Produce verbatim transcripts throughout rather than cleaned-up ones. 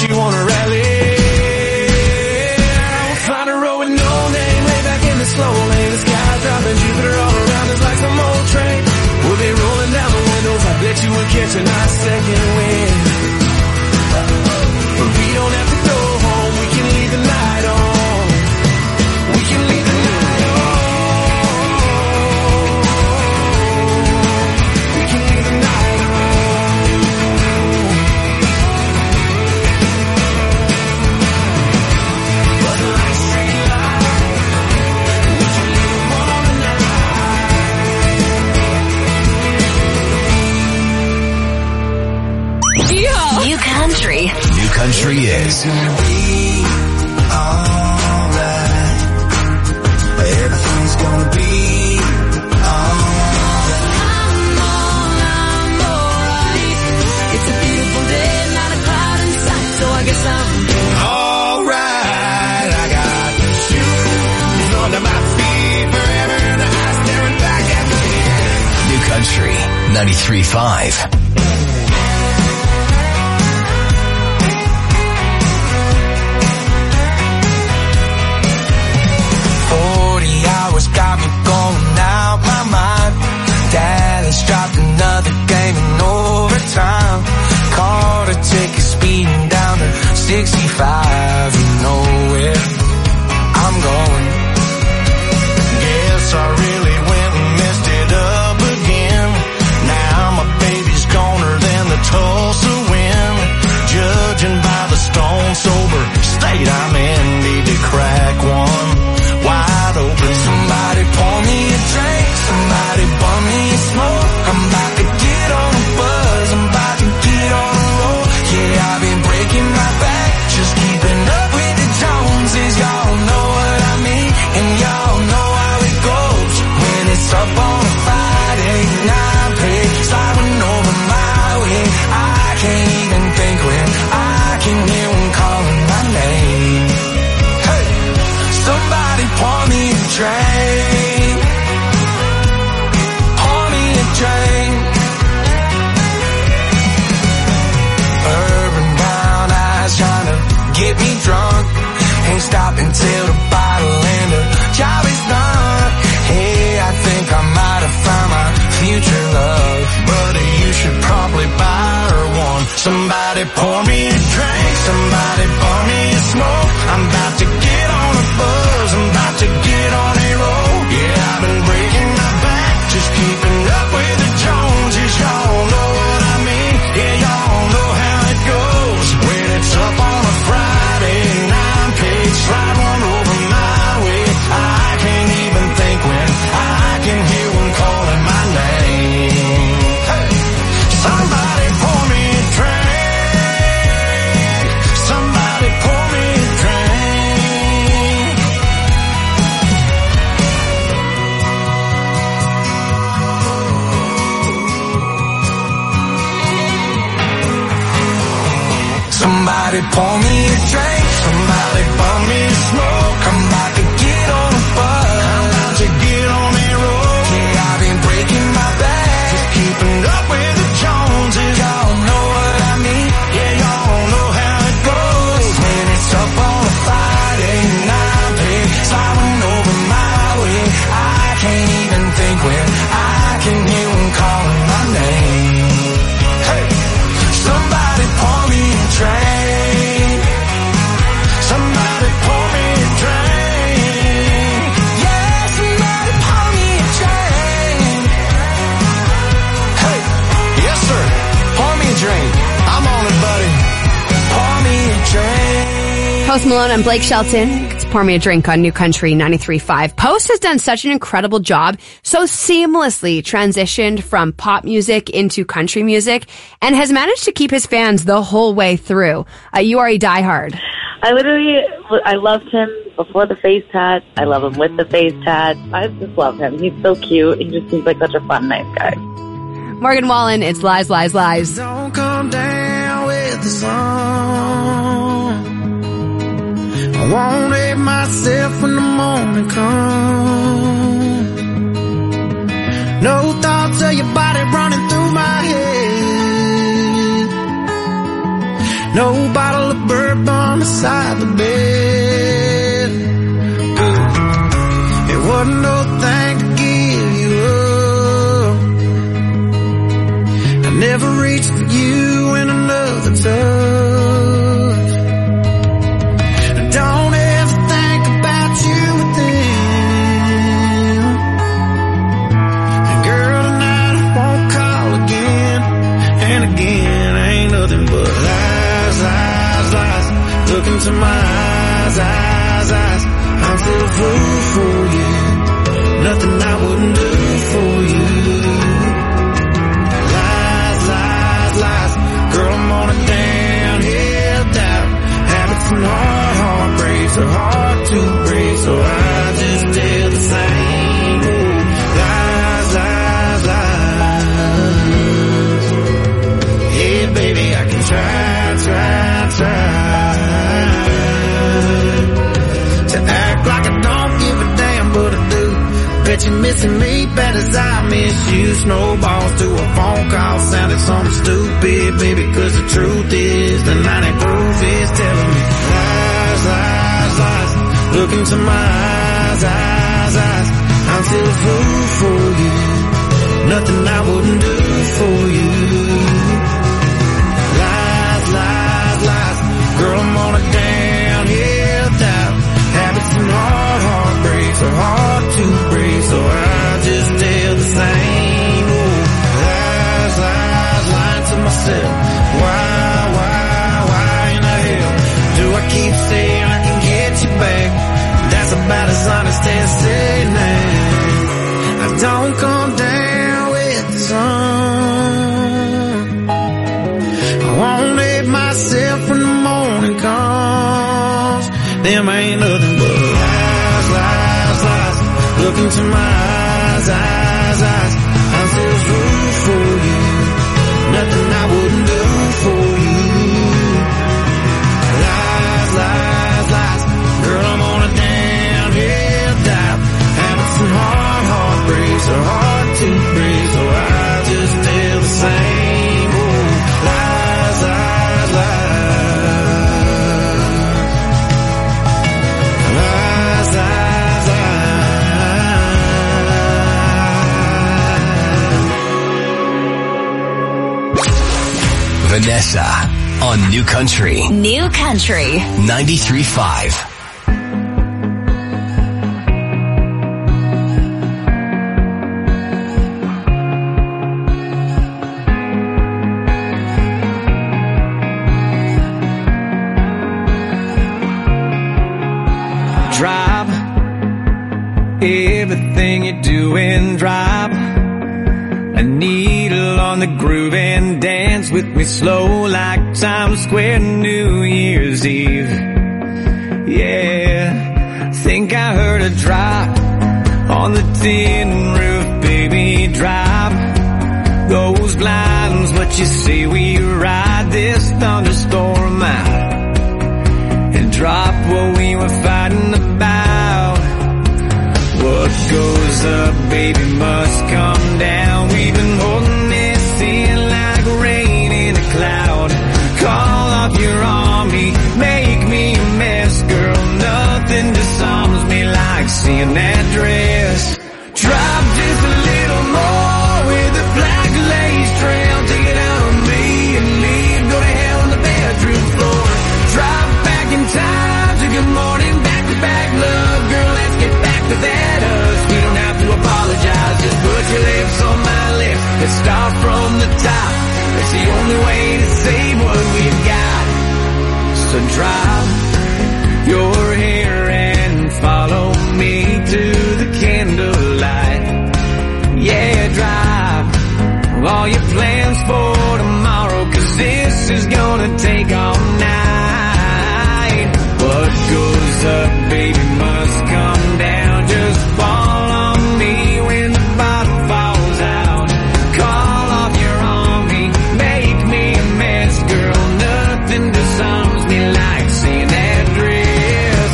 you wanna rally. Find a road with no name, way back in the slow lane. The sky dropping, Jupiter all around us like some old train. We'll be rolling down the windows, I bet you we'll catch a nice second wind. But we don't have to go home, we can leave the night on. We can leave the night on. We can leave the night on. But the lights street light, we can leave them on tonight. Yeah. New country. New country is. It's gonna be alright. Everything's gonna be alright. I'm all, I'm alright. It's a beautiful day, not a cloud in sight, so I guess I'm alright. I got the shoes under my feet, forever in the eyes staring back at me. New country ninety-three point five. Got me going out my mind. Dallas dropped another game in overtime. Caught a ticket speeding down to sixty-five. You know where I'm going. Guess I really went and messed it up again. Now my baby's goner than the Tulsa wind. Judging by the stone sober state I'm in, need to crack one wide open. Somebody pour me a drink, somebody bum me a smoke. I'm about to get on a buzz, I'm about to get on a roll. Yeah, I've been breaking my back, just keeping up with the Joneses. Y'all know what I mean, and y'all know how it goes. When it's up on a Friday night, pay sliding over my way. I can't even think when I can hear them calling my name. Hey, somebody pour me a drink, pour me a drink. Urban brown eyes trying to get me drunk. Ain't stopping till the bottle and the job is done. Hey, I think I might have found my future love, buddy, you should probably buy her one. Somebody pour me a drink, somebody pour me a smoke. I'm about to get on a buzz, I'm about to get on a roll. Yeah, I've been breaking my back, just keeping up with the Joneses. Y'all know what I mean, yeah, y'all know how it goes. When it's up on a Friday night, page slide one over my way. I can't even think when I can hear one calling my name. Hey, somebody pour me a drink, somebody pour me a drink. Somebody pour me a drink, somebody pour me a smoke. I'm about to get on a buzz, I'm about to get on a roll. Yeah, I've been breaking my back, just keeping up with the Joneses. Y'all know what I mean, yeah, y'all know how it goes. When it's up on a Friday night, pay sliding over my way. I can't even think when I can hear them calling my name. Hey, somebody pour me a drink, somebody pour me a drink. Yeah, somebody pour me a drink. Hey, yes sir, pour me a drink. I'm on it, buddy. Pour me a drink. Post Malone and Blake Shelton. It's Pour Me a Drink on New Country ninety-three point five. Post has done such an incredible job, so seamlessly transitioned from pop music into country music, and has managed to keep his fans the whole way through. Uh, you are a diehard. I literally, I loved him before the face tat. I love him with the face tat. I just love him. He's so cute. He just seems like such a fun, nice guy. Morgan Wallen, it's Lies, Lies, Lies. Don't come down with the sun. I won't hate myself when the morning comes. No thoughts of your body running through my head. No bottle of burp on the side of the bed. It wasn't no thing to give you up. I never reached for you in another touch. Don't ever think about you with them. And girl, tonight I won't call again. And again, ain't nothing but lies, lies, lies. Look into my eyes, eyes, eyes. I'm still a fool for you. Nothing I wouldn't do for you. Lies, lies, lies. Girl, I'm on a downhill doubt. Habits and hard heartbreaks are hard to break, so I just tell the same. Ooh, lies, lies, lies. Hey, baby, I can try, try, try to act like I don't give a damn, but I do. Bet you're missing me bad as I miss you. Snowballs to a phone call sounded something stupid, baby, cause the truth is the ninety proof is telling me lies, lies, lies. Look into my eyes, eyes, eyes. I'm still a fool for you. Nothing I wouldn't do for you. Lies, lies, lies. Girl, I'm on a downhill doubt. Habits and hard heartbreaks are hard to break, so I just tell the same. Ooh, lies, lies, lying to myself. Why, why, why in the hell do I keep saying I can get you back? That's about as honest as saying that. I don't come down with the sun. I won't let myself when the morning comes. Them ain't nothing but lies, lies, lies. Look into my eyes, eyes, eyes. I'm still a fool for you. Nothing I wouldn't do for you. Lies, lies, lies. Girl, I'm on a downhill dive. Habits and hard heartbreaks are hard to break, so I just tell the same. Ooh, lies, lies, lies. Lies, lies, lies. Vanessa on New Country New Country. ninety-three point five. Drop everything you're doing, drop a needle on the groove and dance with me slow like Times Square New Year's Eve. Yeah, think I heard a drop on the tin roof, baby, drop those blinds, what you say we ride this thunderstorm out and drop what we were fighting about. What goes up, baby, must come down. We've been holding this in like rain in a cloud. Call off your army, make me a mess, girl. Nothing disarms me like seeing that dress. Drop just a little more with a black lace trail. Take it out on me and leave. Go to hell on the bedroom floor. Drop back in time to good morning, back to back love. Girl, let's get back to that us. We don't have to apologize, just put your lips on my lips. Let's start from the top. That's the only way to save what we've got. So drop your hair and follow me to the candlelight. Yeah, drop all your plans for tomorrow, cause this is gonna take all night. What goes up, baby, must come down. Just fall on me when the bottom falls out. Call off your army, make me a mess, girl. Nothing disarms me like seeing that dress.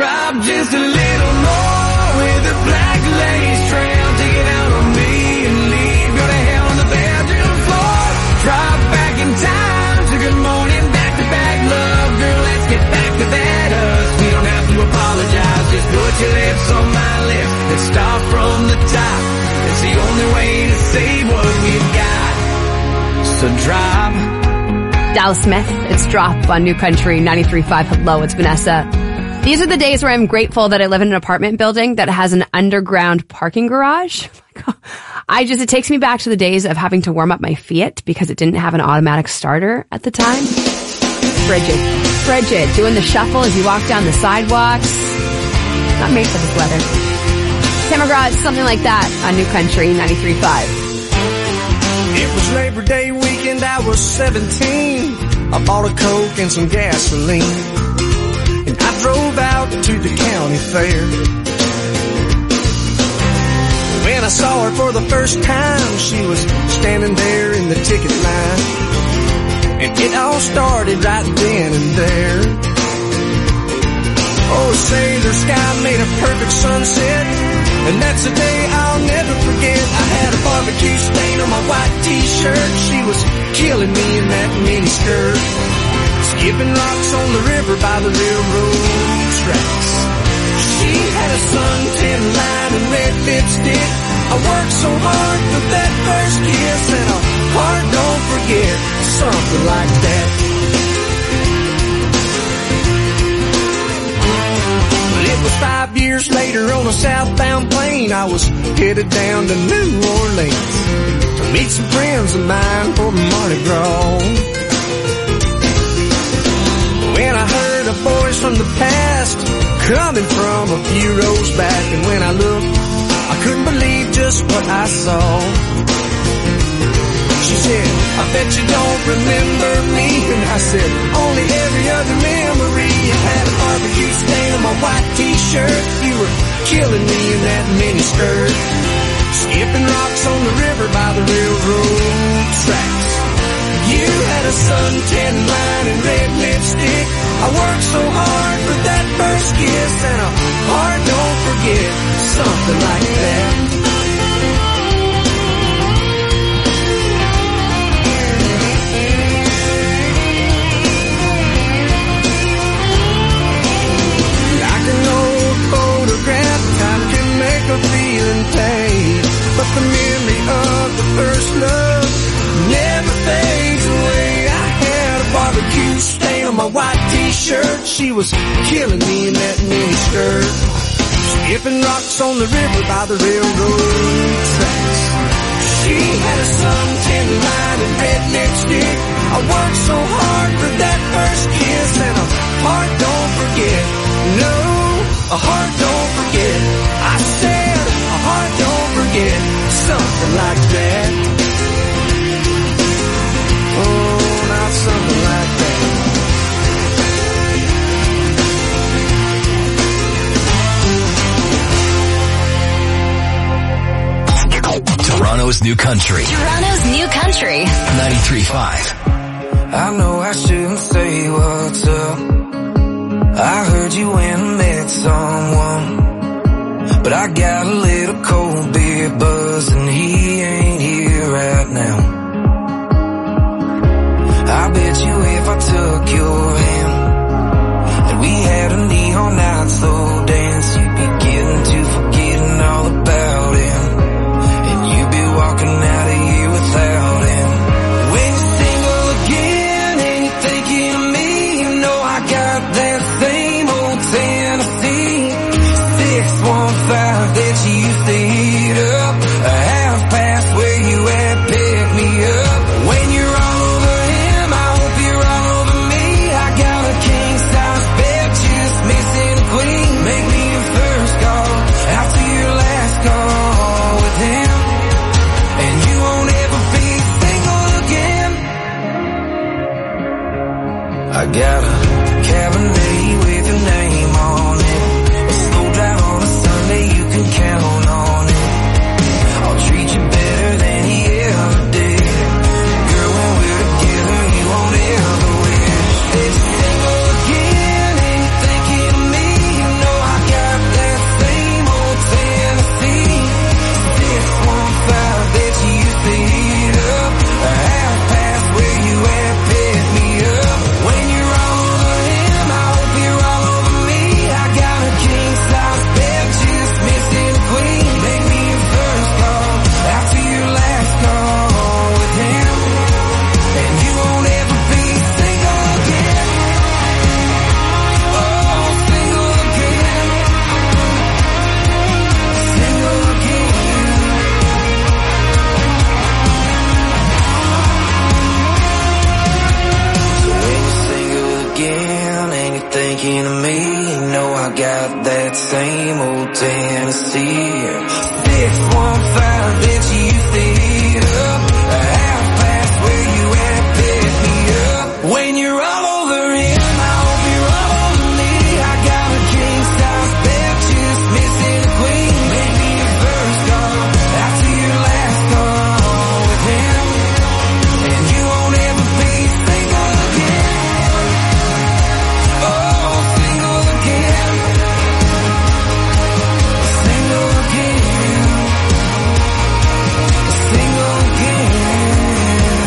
Drop just a little more with a black lace trail. Take it out on me and leave. Go to hell on the bedroom floor. Drop back in time to good morning, back to back love. Girl, let's get back to that us. We don't have to apologize. Just put your lips on my lips. Let's start from the top. It's the only way to save what we've got. So drop. Dallas Smith, it's Drop on New Country ninety-three point five. Hello, it's Vanessa. These are the days where I'm grateful that I live in an apartment building that has an underground parking garage. I just, it takes me back to the days of having to warm up my Fiat because it didn't have an automatic starter at the time. Frigid. Frigid. Doing the shuffle as you walk down the sidewalks. Not made for this weather. Tim McGraw, it's something like that on New Country ninety-three point five. It was Labor Day weekend, I was seventeen. I bought a Coke and some gasoline, and I drove out to the county fair. When I saw her for the first time, she was standing there in the ticket line, and it all started right then and there. Oh, say the sky made a perfect sunset, and that's a day I'll never forget. I had a barbecue stain on my white t-shirt. She was killing me in that mini skirt, skipping rocks on the river by the railroad tracks. She had a suntan line and red lipstick. I worked so hard for that first kiss, and a heart don't forget, something like that. It was five years later on a southbound plane. I was headed down to New Orleans to meet some friends of mine for Mardi Gras. When I heard a voice from the past coming from a few rows back, and when I looked, I couldn't believe just what I saw. She said, I bet you don't remember me. And I said, only every other memory. I had a barbecue stain on my white t-shirt. You were killing me in that mini skirt, skipping rocks on the river by the railroad tracks. You had a suntan line and red lipstick. I worked so hard for that first kiss, and a heart don't forget, something like that. Time can make a feeling fade, but the memory of the first love never fades away. I had a barbecue stain on my white t-shirt. She was killing me in that mini skirt, skipping rocks on the river by the railroad tracks. She had a suntan line and red lipstick. I worked so hard for that first kiss, and a heart don't forget, no, a heart don't forget. I said, a heart don't forget, something like that. Oh, not something like that. Toronto's New Country. Toronto's New Country. ninety-three point five. I know I shouldn't say what's up. I heard you went and met someone, but I got a little cold beer buzz, and he ain't here right now. I bet you if I took your hand and we had a neon night slow dance, you'd be getting to forgetting all about him, and you'd be walking out of here without him. When you're single again and you're thinking of me, you know I got that same old Tennessee six one five that you used to heat up, a half past where you at, pick me up. When you're all over him, I hope you're all over me. I got a king size bed, just missing a queen. Make me your first call after your last call with him, and you won't ever be single again. I got a Cabernet with your name on it, a slow drive on a Sunday, you can count on it. got that same old Tennessee. six one five, that you fit up. A half past where you at, pick me up. When you're all over him, I hope you're all over me. I got a king size bed, just missing a queen. Maybe your first call, after your last call with him. And you won't ever be single again. Oh, single again. Single again. Single again.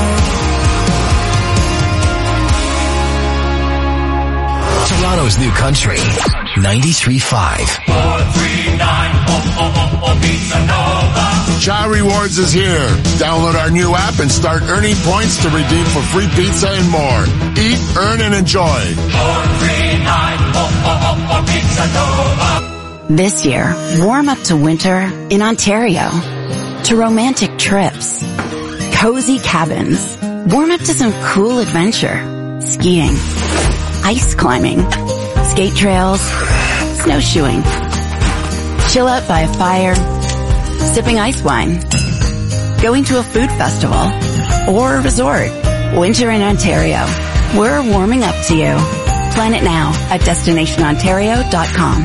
Toronto's new country, ninety-three point five. four three nine, oh, oh, oh, oh, Pizza Nova. Chai Rewards is here. Download our new app and start earning points to redeem for free pizza and more. Eat, earn, and enjoy. four three nine, oh, oh, oh, oh, Pizza Nova. This year, warm up to winter in Ontario. To romantic trips. Cozy cabins. Warm up to some cool adventure. Skiing. Ice climbing. Skate trails. Snowshoeing. Chill out by a fire. Sipping ice wine. Going to a food festival. Or a resort. Winter in Ontario. We're warming up to you. Plan it now at destination ontario dot com.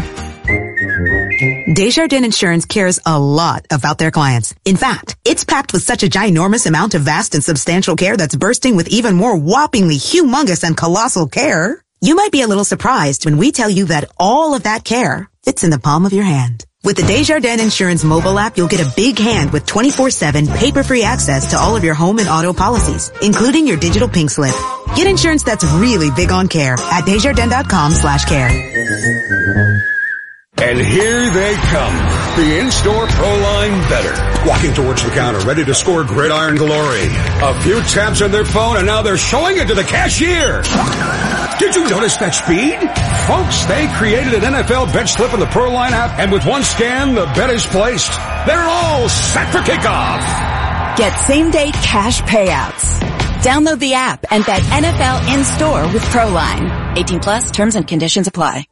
Desjardins Insurance cares a lot about their clients. In fact, it's packed with such a ginormous amount of vast and substantial care that's bursting with even more whoppingly humongous and colossal care. You might be a little surprised when we tell you that all of that care fits in the palm of your hand. With the Desjardins Insurance mobile app, you'll get a big hand with twenty-four seven paper-free access to all of your home and auto policies, including your digital pink slip. Get insurance that's really big on care at desjardins.com slash care. And here they come, the in-store ProLine Better. Walking towards the counter, ready to score gridiron glory. A few taps on their phone, and now they're showing it to the cashier. Did you notice that speed? Folks, they created an N F L bet slip in the ProLine app, and with one scan, the bet is placed. They're all set for kickoff. Get same-day cash payouts. Download the app and bet N F L in-store with ProLine. eighteen plus, terms and conditions apply.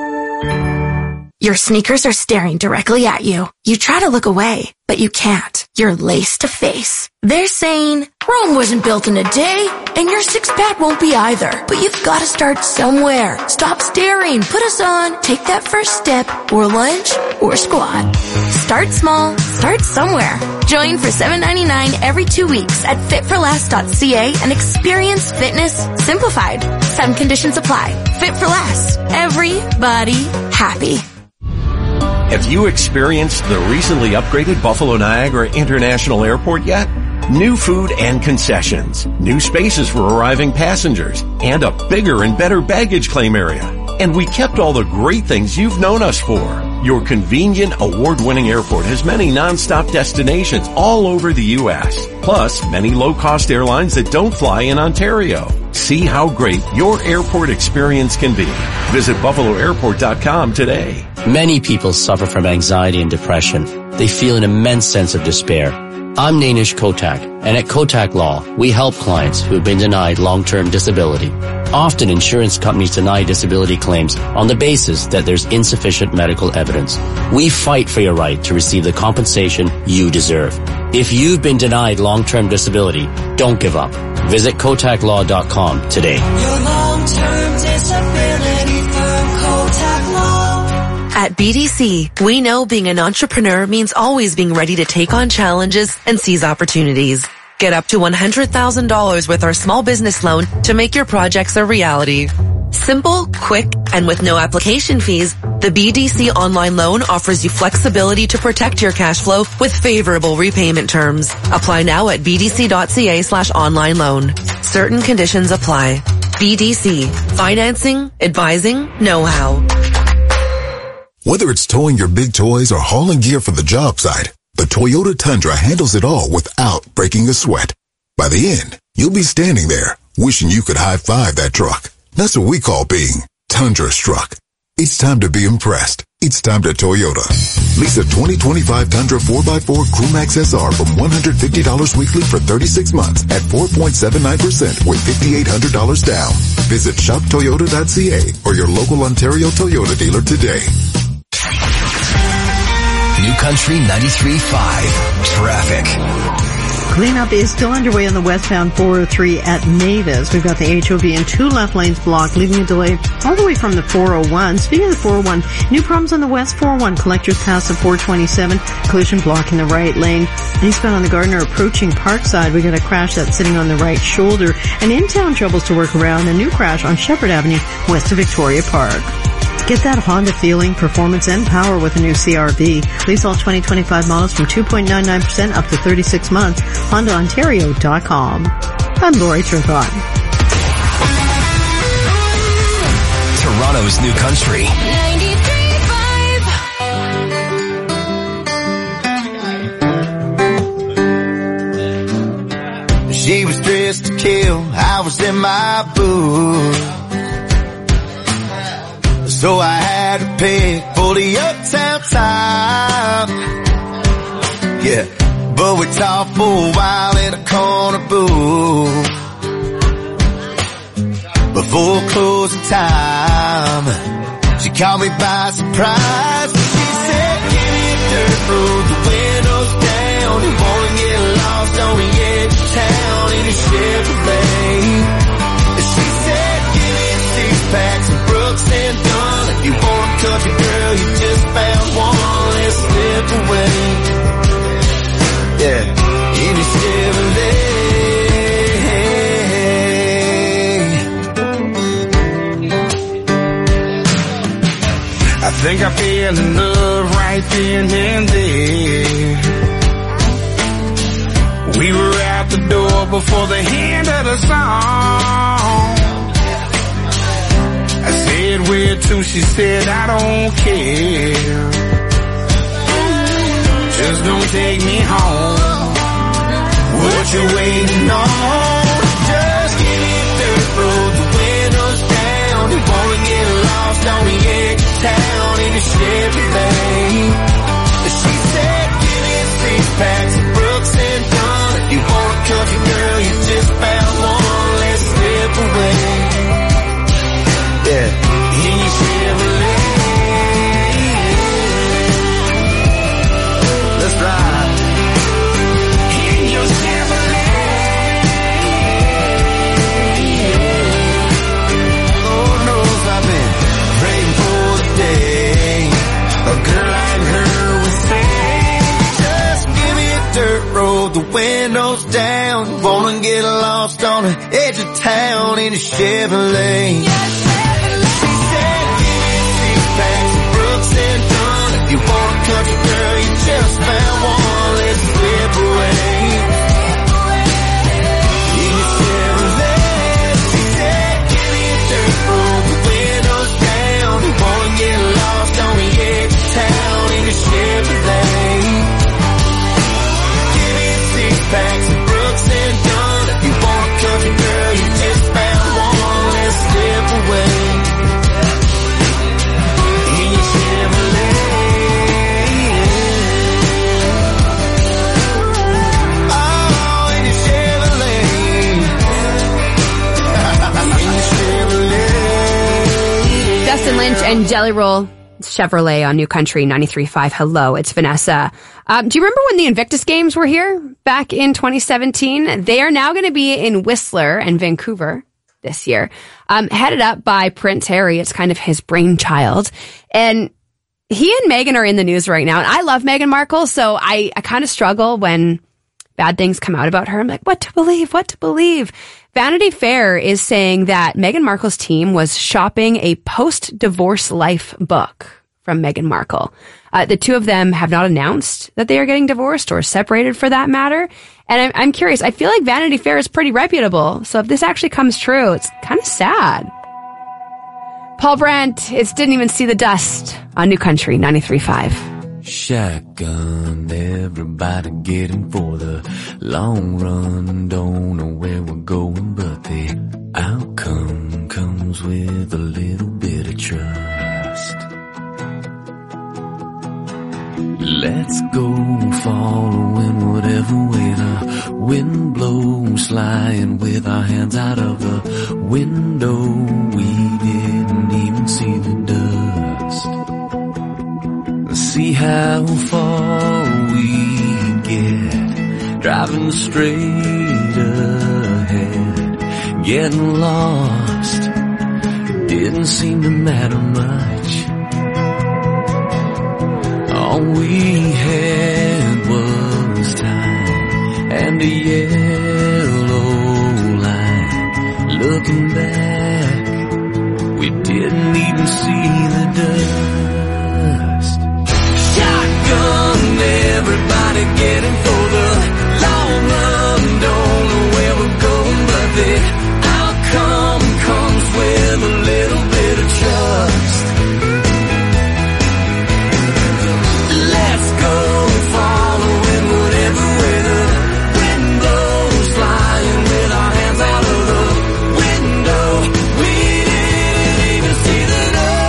Your sneakers are staring directly at you. You try to look away, but you can't. You're lace to face. They're saying, Rome wasn't built in a day, and your six-pack won't be either. But you've got to start somewhere. Stop staring. Put us on. Take that first step, or lunge, or squat. Start small. Start somewhere. Join for seven ninety-nine every two weeks at fit for less dot c a and experience fitness simplified. Some conditions apply. Fit for Less. Everybody happy. Have you experienced the recently upgraded Buffalo Niagara International Airport yet? New food and concessions, new spaces for arriving passengers, and a bigger and better baggage claim area. And we kept all the great things you've known us for. Your convenient, award-winning airport has many non-stop destinations all over the U S, plus many low-cost airlines that don't fly in Ontario. See how great your airport experience can be. Visit buffalo airport dot com today. Many people suffer from anxiety and depression. They feel an immense sense of despair. I'm Nainish Kotak, and at Kotak Law, we help clients who have been denied long-term disability. Often insurance companies deny disability claims on the basis that there's insufficient medical evidence. We fight for your right to receive the compensation you deserve. If you've been denied long-term disability, don't give up. Visit kotak law dot com today. Your long-term disability firm, Kotak Law. At B D C, we know being an entrepreneur means always being ready to take on challenges and seize opportunities. Get up to one hundred thousand dollars with our small business loan to make your projects a reality. Simple, quick, and with no application fees, the B D C online loan offers you flexibility to protect your cash flow with favorable repayment terms. Apply now at b d c dot c a slash online loan. Certain conditions apply. B D C. Financing, advising, know-how. Whether it's towing your big toys or hauling gear for the job site, the Toyota Tundra handles it all without breaking a sweat. By the end, you'll be standing there wishing you could high-five that truck. That's what we call being Tundra-struck. It's time to be impressed. It's time to Toyota. Lease a twenty twenty-five Tundra four by four Crewmax S R from one hundred fifty dollars weekly for thirty-six months at four point seven nine percent with five thousand eight hundred dollars down. Visit shop toyota dot c a or your local Ontario Toyota dealer today. New Country ninety-three point five. Traffic. Cleanup is still underway on the westbound four oh three at Mavis. We've got the H O V in two left lanes blocked, leaving a delay all the way from the four oh one. Speaking of the four oh one, new problems on the west four oh one. Collectors past the four twenty-seven. Collision blocking the right lane. Eastbound on the Gardner approaching Parkside. We got a crash that's sitting on the right shoulder. And in-town troubles to work around. A new crash on Shepherd Avenue west of Victoria Park. Get that Honda feeling, performance, and power with a new C R V. Lease all twenty twenty-five models from two point nine nine percent up to thirty-six months. Honda Ontario dot com. I'm Lori Turcott. Toronto's New Country. She was dressed to kill, I was in my booth. So I had to pick for the uptown time. Yeah, but we talked for a while in a corner booth before closing time. She caught me by surprise. She said, give me a dirt road, the windows down. You wanna get lost on the edge of town in a Chevrolet. She said, give me a six-pack, some Brooks and Dunn. If you want a country girl, you just found one. Let's slip away. Yeah, in a Chevrolet. I think I fell in love right then and there. We were out the door before the end of the song. I said, where to? She said, I don't care. Just don't take me home. What you waiting on? Just give me a dirt road, the windows down. You wanna get lost on the edge of town in a Chevrolet. She said, give me a six-pack, some Brooks and Dunn. If you want a country girl, you just found one. Let's slip away. Yeah, in your Chevrolet. Let's ride. In your Chevrolet. Lord knows I've been praying for the day a girl like her would say, just give me a dirt road, the windows down. Wanna get lost on the edge of town in a Chevrolet. She said, give me a six-pack, some Brooks and Dunn. If you want a country girl, you just found one. Let's slip away. In your Chevrolet. She said, give me a dirt road, the windows down. You wanna get lost on the edge of town in a Chevrolet. Give me a six-pack, some Brooks and Dunn. If you want a country girl, you just found one. Let's slip away. In your Chevrolet. Oh, in your Chevrolet. In your Chevrolet. Dustin Lynch and Jelly Roll Chevrolet on New Country ninety-three point five. Hello, it's Vanessa. Um, do you remember when the Invictus Games were here back in twenty seventeen? They are now going to be in Whistler and Vancouver this year, um, headed up by Prince Harry. It's kind of his brainchild. And he and Meghan are in the news right now. And I love Meghan Markle, so I, I kind of struggle when bad things come out about her. I'm like, what to believe? What to believe? Vanity Fair is saying that Meghan Markle's team was shopping a post-divorce life book from Meghan Markle. Uh, the two of them have not announced that they are getting divorced or separated for that matter. And I'm, I'm curious. I feel like Vanity Fair is pretty reputable. So if this actually comes true, it's kind of sad. Paul Brandt, it didn't even see the dust on New Country ninety-three point five. Shotgun, everybody getting for the long run. Don't know where we're going, but the outcome comes with a little bit of trust. Let's go following whatever way the wind blows, flying with our hands out of the window. We didn't even see the dust. see how far we'd get, driving straight ahead, getting lost, didn't seem to matter much. All we had was time and a yellow line. Looking back, we didn't even see the dust. Shotgun, everybody getting for the long run. Don't know where we're going, but the outcome comes with a little bit of trust. Let's go following whatever way the wind blows, flying with our hands out of the window. We didn't even see the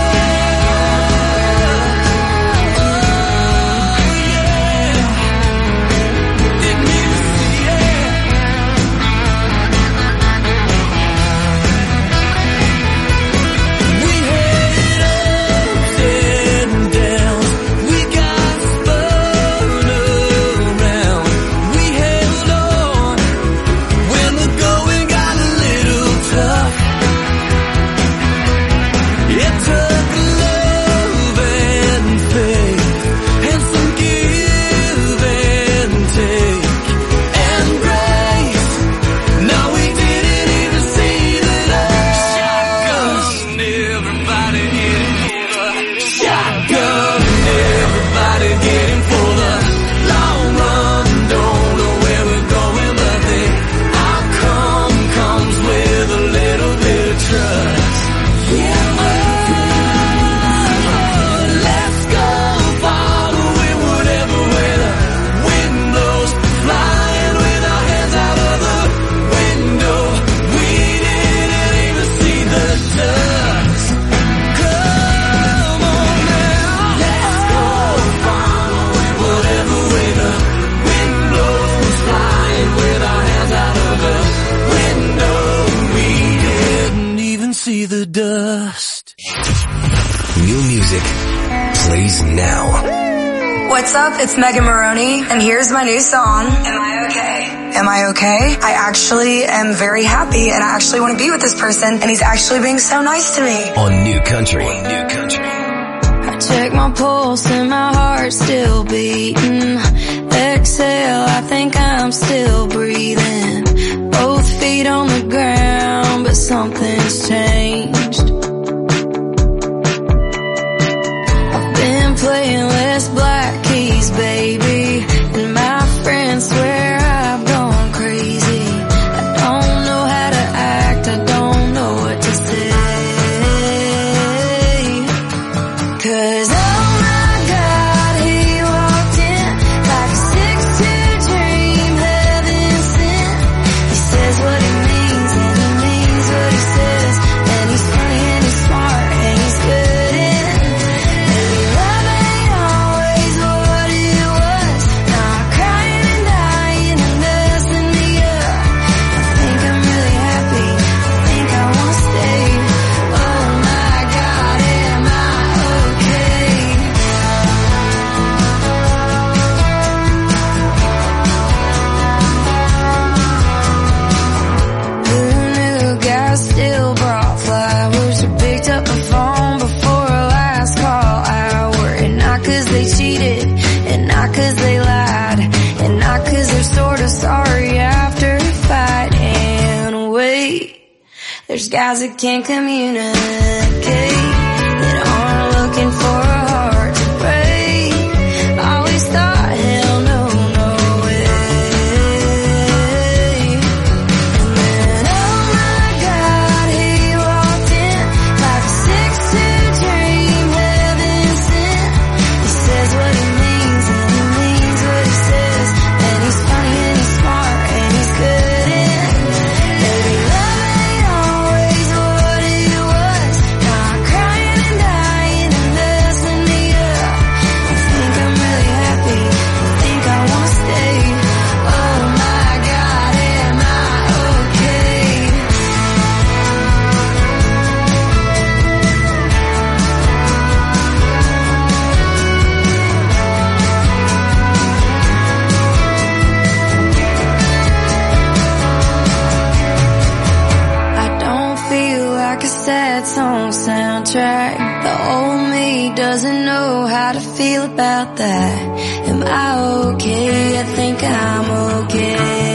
dust. New music plays now. What's up? It's Megan Maroney, and here's my new song, Am I Okay? Am I okay? I actually am very happy, and I actually want to be with this person, and he's actually being so nice to me. On New Country. New Country. I check my pulse and my heart's still beating. Exhale, I think I'm still breathing. Both feet on the ground, but something's changed. I've been playing less black keys, baby, and my friends swear I've gone crazy. I don't know how to act, I don't know what to say. 'Cause oh my God, he walked in like a six two dream, heaven sent. He says what he means and he means what he says, and he's funny and he's smart and he's good in. Maybe love ain't always what it was. Now I'm crying and dying and messing me up. I think I'm really happy, I think I wanna stay. Oh my God, am I okay? Who knew guys still brought flowers or picked up the phone before a last call hour? And not 'cause they cheated, and not 'cause they lied, and not 'cause they're sort of sorry after a fight. And wait, there's guys that can't communicate, that aren't looking for a heart to break. Always thought, hell no, no way. And then, oh my God, he walked in like a six two dream, heaven sent. He says what he means and he means what he says, and he's funny and he's smart and he's good in. Maybe love ain't always what it was. Now I'm crying how to feel about that. Am I okay? I think I'm okay.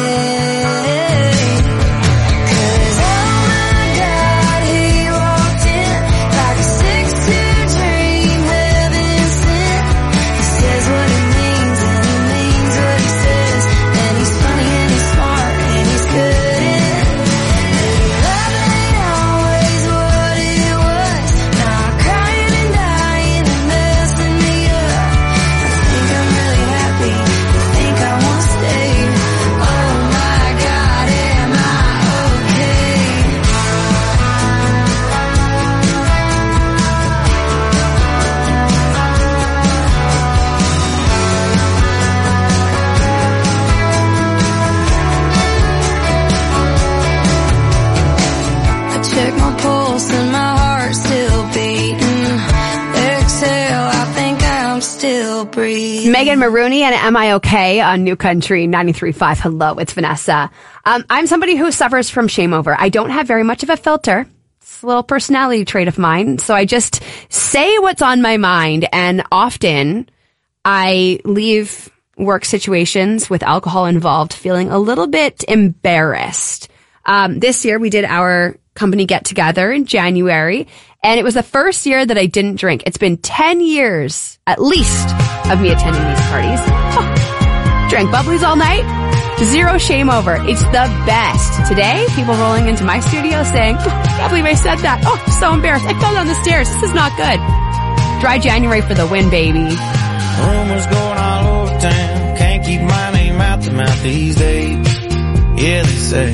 Megan Maroney and Am I Okay on New Country ninety-three point five. Hello, it's Vanessa. Um, I'm somebody who suffers from shame over. I don't have very much of a filter. It's a little personality trait of mine. So I just say what's on my mind. And often I leave work situations with alcohol involved feeling a little bit embarrassed. Um, this year we did our company get together in January, and it was the first year that I didn't drink. It's been ten years at least of me attending these parties. Oh, drank bubblies all night. Zero shame over. It's the best. Today, people rolling into my studio saying, oh, I can't believe I said that. Oh, I'm so embarrassed. I fell down the stairs. This is not good. Dry January for the win, baby. Rumors going all over town. Can't keep my name out the mouth these days. Yeah, they say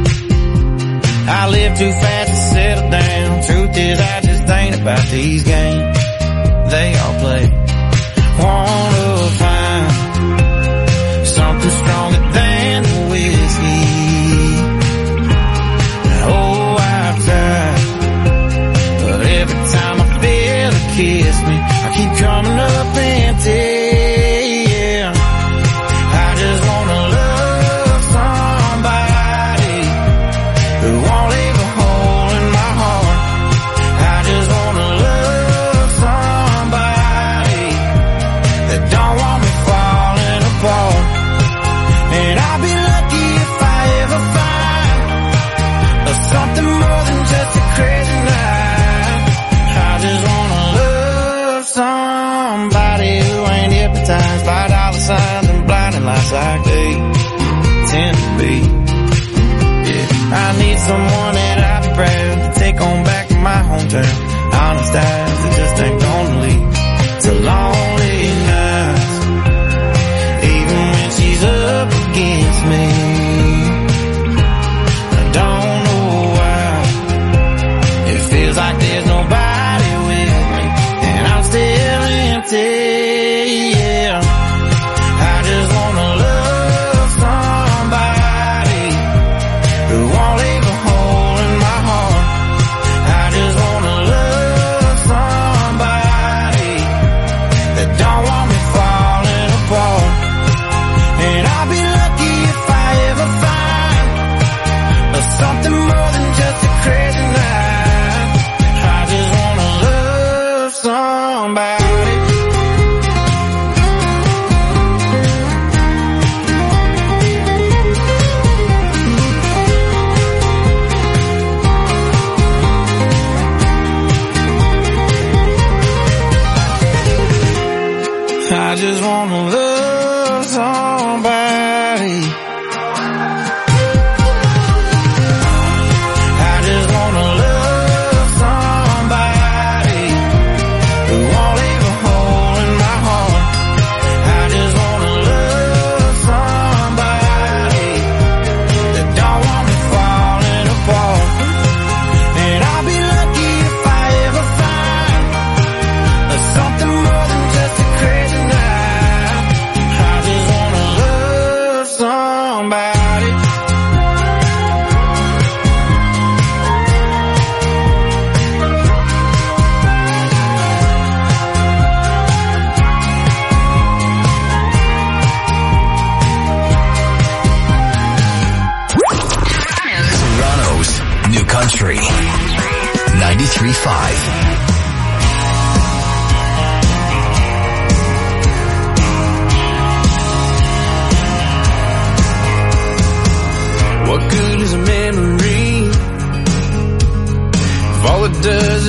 I live too fast to settle down. Truth is, I just ain't about these games they all play. Wanna find something stronger than the whiskey. Oh, I've tried, but every time I feel it kiss me, I keep coming up empty. Yeah, I just wanna love somebody who won't leave a hole in my heart. I just wanna love somebody that don't want me falling apart. And I'll be lucky if I ever find something more than just a crazy night. I just wanna love somebody who ain't hypnotized by dollar signs and blinding lights like they tend to be. Yeah, I need someone that I'd be proud to take on back to my hometown. Honest eyes that just ain't gonna leave to lonely nights, even when she's up against me. I don't know why it feels like there's nobody with me, and I'm still empty. Yeah, I just wanna love somebody who won't leave a hole in my heart. I just wanna love somebody that don't want me falling apart. And I'll be lucky if I ever find something more than just a crazy night. I just wanna love somebody. I just wanna love somebody. I just wanna love somebody who won't leave a hole in my heart. I just wanna love somebody that don't want me falling apart. And I'll be lucky if I ever find something more than just a crazy night. I just wanna love somebody. Toronto's New Country ninety-three point five.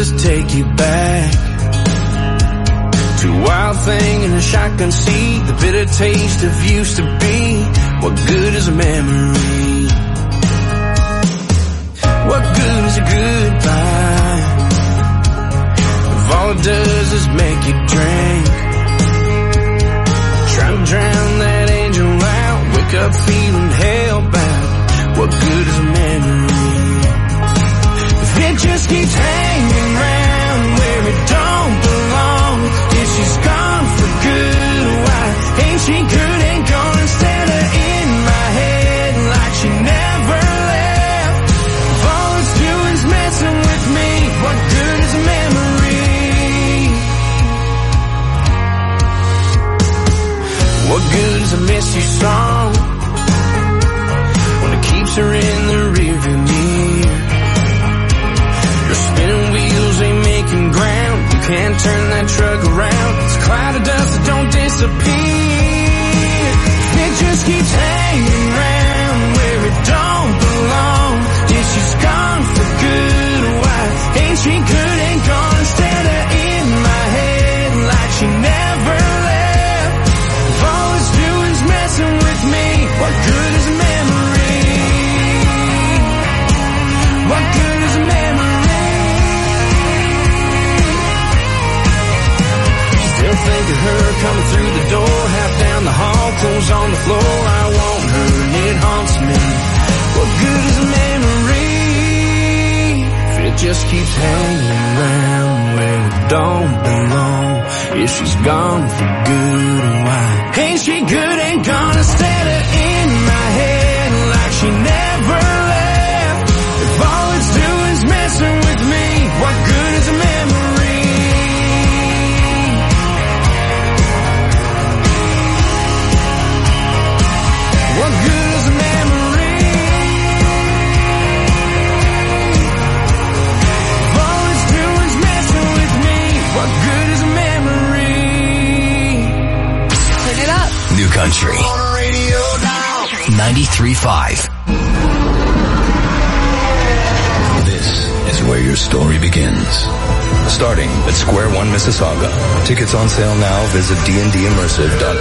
is take you back to a wild thing in a shotgun seat. The bitter taste of used to be. What good is a memory? What good is a goodbye if all it does is make you drink? Try to drown that angel out, wake up feeling hellbound. What good is a memory if it just keeps hanging around where it don't belong? If she's gone for good, why ain't she good and gone instead of in my head like she never left? If all it's doing's messing with me, what good is a memory? What good is a miss you song when it keeps her in the rearview mirror? Your spinning wheels ain't making ground. You can't turn that truck around. It's a cloud of dust that don't disappear. It just keeps hanging around where it don't belong. If she's gone for good, why ain't she good and gone instead of in my head like she never left? If all it's doing's messing with me, what good is a memory? What good is a memory? Still think of her coming through the door, half down the hall, clothes on the floor. I want her and it haunts me. What good is a memory if it just keeps hanging around where it don't belong? If she's gone for good, why ain't she good and gone instead of in my head like she never left? If all it's doing's messing with me, what good is a memory? What good is a memory? If all it's doing's messing with me, what good is a memory? Turn it up. New Country ninety-three point five. This is where your story begins. Starting at Square One, Mississauga. Tickets on sale now. Visit d n d immersive dot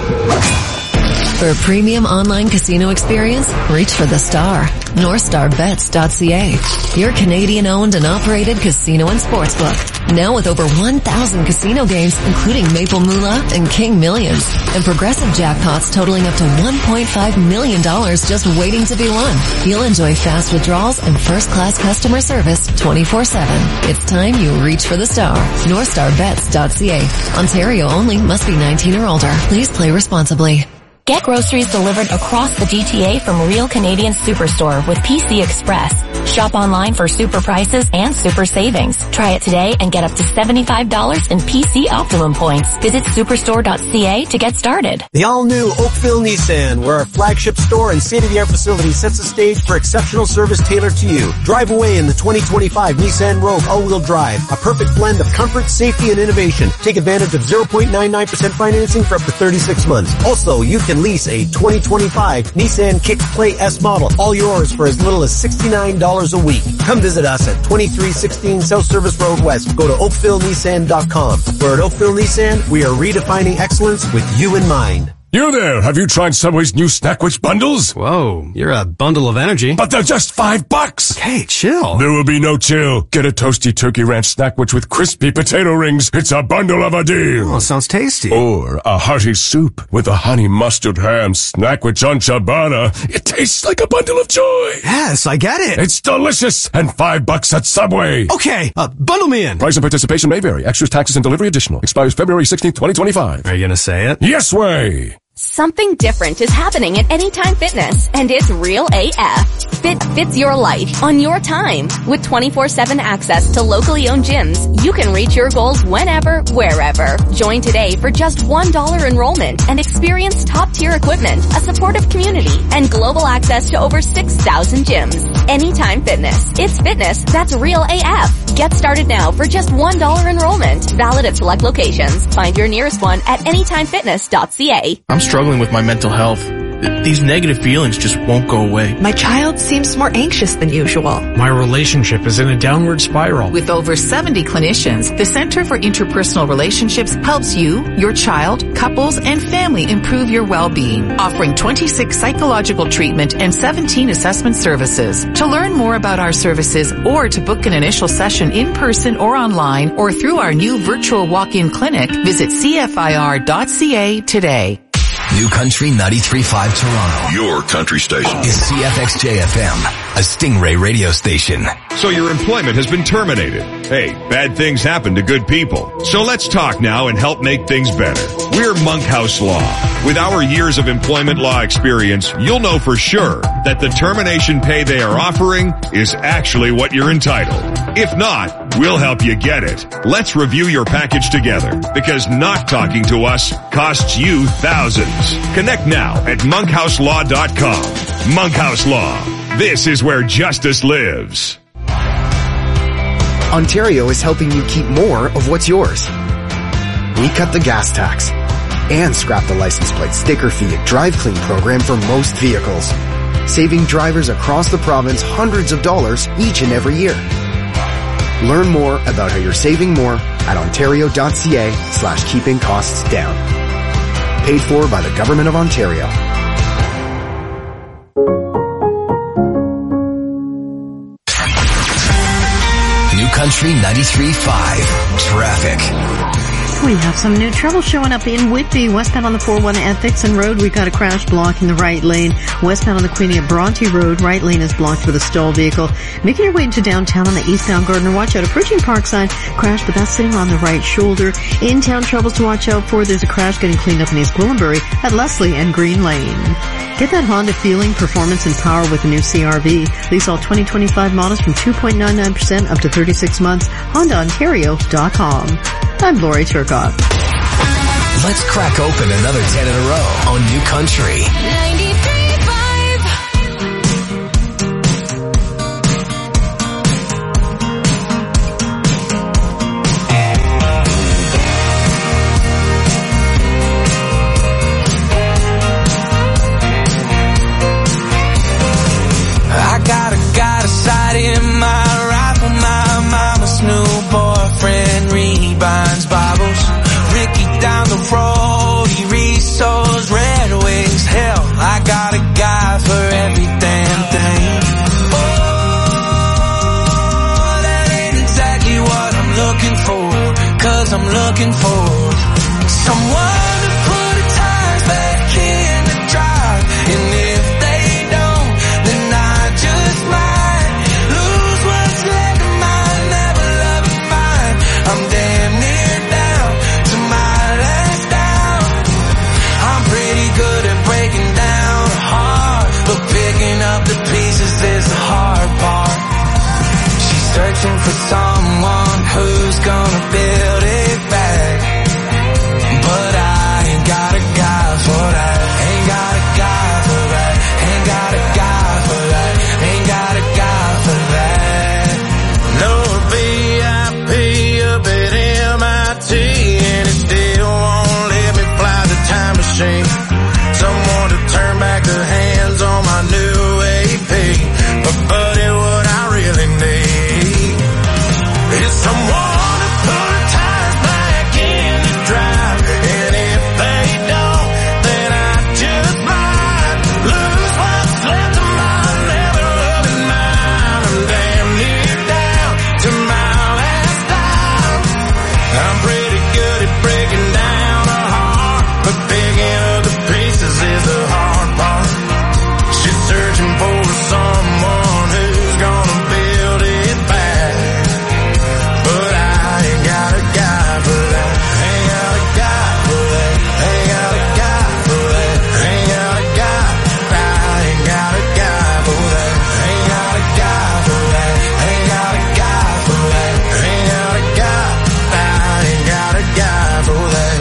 com. For a premium online casino experience, reach for the star. north star bets dot c a. Your Canadian-owned and operated casino and sportsbook. Now with over one thousand casino games, including Maple Moolah and King Millions. And progressive jackpots totaling up to one point five million dollars just waiting to be won. You'll enjoy fast withdrawals and first-class customer service twenty-four seven. It's time you reach for the star. north star bets dot c a. Ontario only. Must be nineteen or older. Please play responsibly. Get groceries delivered across the G T A from Real Canadian Superstore with P C Express. Shop online for super prices and super savings. Try it today and get up to seventy-five dollars in P C Optimum points. Visit superstore dot c a to get started. The all-new Oakville Nissan, where our flagship store and state-of-the-art facility sets the stage for exceptional service tailored to you. Drive away in the twenty twenty-five Nissan Rogue all-wheel drive, a perfect blend of comfort, safety, and innovation. Take advantage of zero point nine nine percent financing for up to thirty-six months. Also, you can lease a twenty twenty-five Nissan Kick Play S model, all yours for as little as sixty-nine dollars a week. Come visit us at twenty-three sixteen South Service Road West. Go to oakville nissan dot com. Where at Oakville Nissan, we are redefining excellence with you in mind. You there, have you tried Subway's new Snackwich bundles? Whoa, you're a bundle of energy. But they're just five bucks! Hey, chill. There will be no chill. Get a toasty turkey ranch Snackwich with crispy potato rings. It's a bundle of a deal. Oh, sounds tasty. Or a hearty soup with a honey mustard ham Snackwich on ciabatta. It tastes like a bundle of joy. Yes, I get it. It's delicious and five bucks at Subway. Okay, uh, bundle me in. Price and participation may vary. Extras, taxes, and delivery additional. Expires February sixteenth, twenty twenty-five. Are you gonna say it? Yes way! Something different is happening at Anytime Fitness, and it's real A F. Fit fits your life on your time. With twenty-four seven access to locally owned gyms, you can reach your goals whenever, wherever. Join today for just one dollar enrollment and experience top-tier equipment, a supportive community, and global access to over six thousand gyms. Anytime Fitness. It's fitness that's real A F. Get started now for just one dollar enrollment. Valid at select locations. Find your nearest one at anytime fitness dot c a. I'm struggling with my mental health. These negative feelings just won't go away. My child seems more anxious than usual. My relationship is in a downward spiral. With over seventy clinicians, the Center for Interpersonal Relationships helps you, your child, couples, and family improve your well-being, offering twenty-six psychological treatment and seventeen assessment services. To learn more about our services or to book an initial session in person or online or through our new virtual walk-in clinic, visit C F I R dot C A today. New Country ninety-three point five Toronto. Your country station. Is C F X J F M, a Stingray radio station. So your employment has been terminated. Hey, bad things happen to good people. So let's talk now and help make things better. We're Monkhouse Law. With our years of employment law experience, you'll know for sure that the termination pay they are offering is actually what you're entitled. If not, we'll help you get it. Let's review your package together, because not talking to us costs you thousands. Connect now at monkhouse law dot com. Monkhouse Law. This is where justice lives. Ontario is helping you keep more of what's yours. We cut the gas tax and scrap the license plate sticker fee and drive clean program for most vehicles, saving drivers across the province hundreds of dollars each and every year. Learn more about how you're saving more at ontario.ca slash keeping costs down. Paid for by the Government of Ontario. New Country ninety-three point five. Traffic. We have some new trouble showing up in Whitby. Westbound on the four oh one at Dixon Road, we've got a crash block in the right lane. Westbound on the Queenie at Bronte Road, right lane is blocked with a stalled vehicle. Making your way into downtown on the eastbound Gardner, watch out. Approaching Parkside, crash, but that's sitting on the right shoulder. In-town troubles to watch out for. There's a crash getting cleaned up in East Gwillimbury at Leslie and Green Lane. Get that Honda feeling, performance, and power with the new C R V. Lease all twenty twenty-five models from two point nine nine percent up to thirty-six months. Honda Ontario dot com. I'm Lori Turcotte. Let's crack open another ten in a row on New Country. I got a, got a sight in my rifle, my mama's new boyfriend rebinds Bibles. Ricky down the road, he resows Red Wings. Hell, I got a guy for every damn thing. Oh, that ain't exactly what I'm looking for, cause I'm looking for someone to put the tires back in the drive. And if they don't, then I just might lose what's left of mine, never loving mine. I'm damn near down to my last down. I'm pretty good at breaking down a heart, but picking up the pieces is the hard part. She's searching for someone who's gonna build it back, but I ain't got a guy for that. Ain't got a guy for that. Ain't got a guy for that. Ain't got a guy for that. No V I P up at M I T, and it still won't let me fly the time machine. Someone to turn back the hands on my new A P. But buddy, what I really need is someone to put the tires back in the drive. And if they don't, then I just might lose what's left of my never loving mine. I'm damn near down to my last dime. I'm pretty good at breaking down a heart, but picking up the pieces is the hard part. She's searching for someone who's gonna build it back, but I ain't got a guy for that. Ain't got a guy for that. Ain't got a guy for that. Ain't got a guy. I ain't got a guy for that. Ain't got a guy for that. Ain't got a guy for that. Ain't got a guy. I ain't got a guy for that.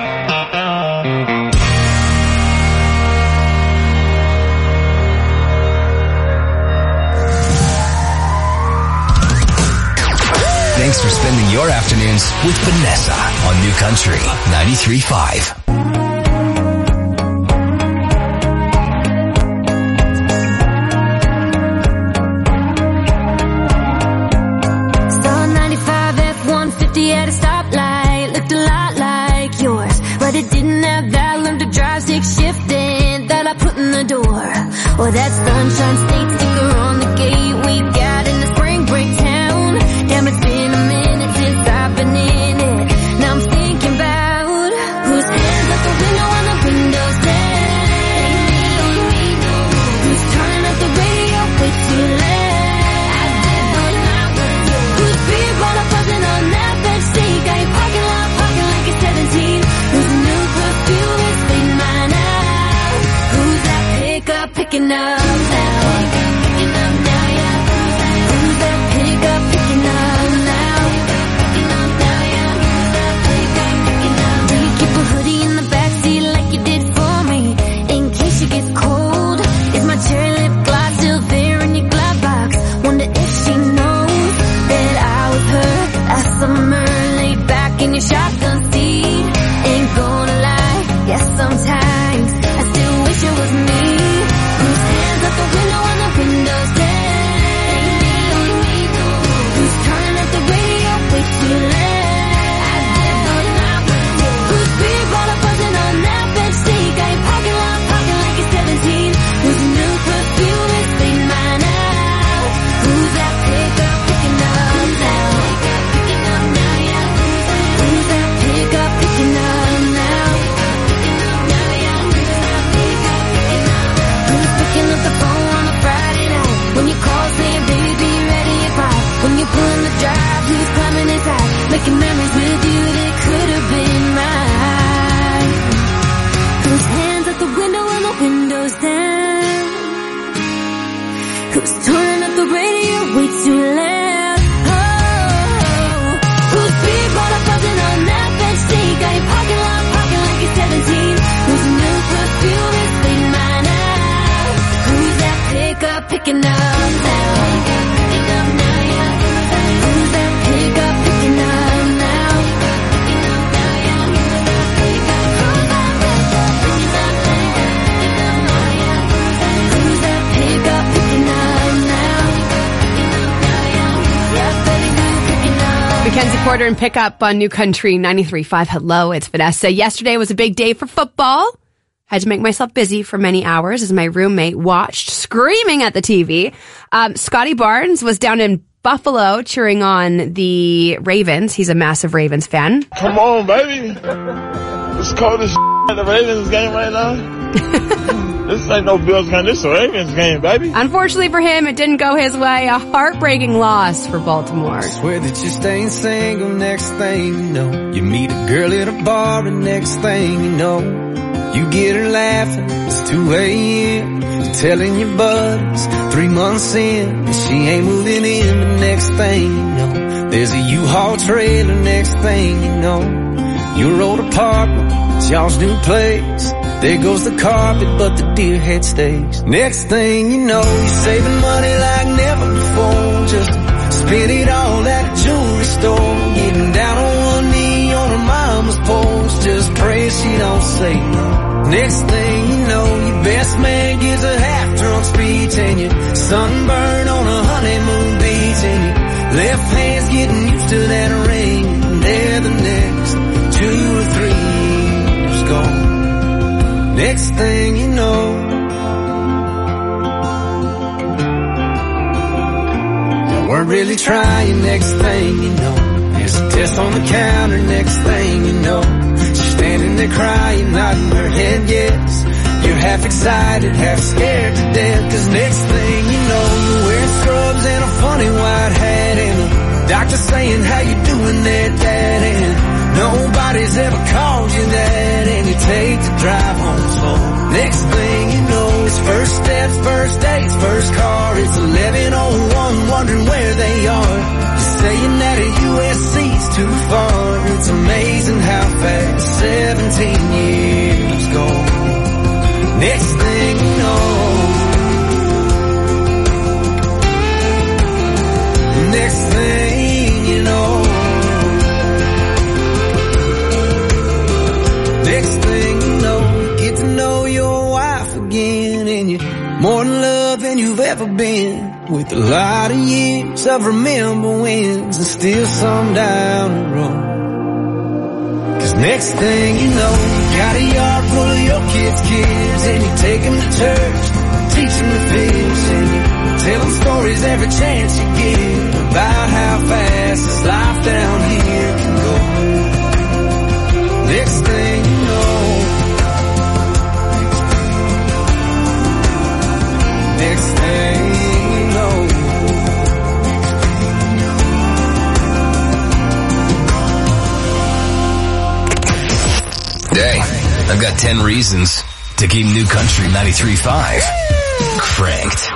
Thanks for spending your afternoons with Vanessa on New Country ninety-three point five. didn't have that, learned to drive stick shifting that I put in the door. Or that sunshine state sticker on the gate we got in the spring break town. Damn, it's been a minute since I've been in it. Now I'm thinking about whose hands out the window on the windows down. Who's turning up the radio way too loud. Whose beer bottle buzzing on that bench seat. Got your parking lot parking like it's seventeen. Whose new perfume is fading mine out. Who's that pickup picking up now? Picking up now, yeah. Who's that pickup picking up now? Picking up now, yeah. Who's that pickup picking up? Do you keep a hoodie in the backseat like you did for me in case you get cold? Is my cherry lip gloss still there in your glove box? Wonder if she knows that I was her last summer, laid back in your shotgun seat. Ain't gonna lie, yes, sometimes I still wish it was me. Whose hands out the window on the windows down. Who's turning up the radio way too loud. Whose beer bottle buzzing on that bench seat. Got your parking lot parking like it's seventeen. Whose new perfume is fading mine out. Who's that pickup picking up now? Picking up now, yeah. Who's that pickup picking up now? Picking up now, yeah. Who's picking up the phone on a Friday night when you call saying, baby, be ready at five? When you're pulling the drive, who's climbing inside, making memories with you that could have been mine? Whose hands out the window and the windows down? Who's turning up the radio way too loud? Oh, whose beer bottle buzzing on that bench seat? Got your parking lot parking like it's seventeen. Whose new perfume is fading mine out? Who's that pickup picking up now? Picking up now, yeah. Who's that pickup picking up now? Picking up now, yeah. Who's that pickup picking up now? Who's that pickup picking up now? Picking up now, yeah. Yeah, baby, who's picking up? Mackenzie Porter and Pickup on New Country ninety-three point five. Hello, it's Vanessa. Yesterday was a big day for football. Had to make myself busy for many hours as my roommate watched, screaming at the T V. Um, Scotty Barnes was down in Buffalo cheering on the Ravens. He's a massive Ravens fan. Come on, baby. It's cold as at the Ravens game right now. This ain't no Bills game. This is a Ravens game, baby. Unfortunately for him, it didn't go his way. A heartbreaking loss for Baltimore. Swear that you're staying single, next thing you know. You meet a girl at a bar, and next thing you know, you get her laughing, it's two a.m. You're telling your buddies, three months in, and she ain't moving in. But next thing you know, there's a U-Haul trailer. Next thing you know, your old apartment, it's y'all's new place. There goes the carpet, but the deer head stays. Next thing you know, you're saving money like never before. Just spend it all at a jewelry store. Getting down on one knee on her mama's porch, just pray she don't say no. Next thing you know, your best man gives a half-drunk speech, and you're sunburned on a honeymoon beach, and your left hand's getting used to that ring, and there the next two or three years gone. Next thing you know, you weren't really trying. Next thing you know, there's a test on the counter. Next thing you know, she's standing there crying, nodding her head yes. You're half excited, half scared to death. Cause next thing you know, you're wearing scrubs and a funny white hat, and the doctor saying, how you doing there, Dad? And nobody's ever called you that, and you take the drive home slow. Next thing you know, it's first steps, first dates, first car. It's eleven oh one, wondering where they are. You're saying that a U S C's too far. It's amazing how fast seventeen years go. Next thing you know, next thing you know, next thing you know, you get to know your wife again, and you're more in love than you've ever been. With a lot of years of remember wins, and still some down the road. Cause Next thing you know, you got a yard full of your kids' kids, and you take them to church, teach them to fish, and you tell them stories every chance you get about how fast this life down here can go. Next thing you know, next thing you know. Hey, I've got ten reasons to keep New Country ninety-three point five cranked.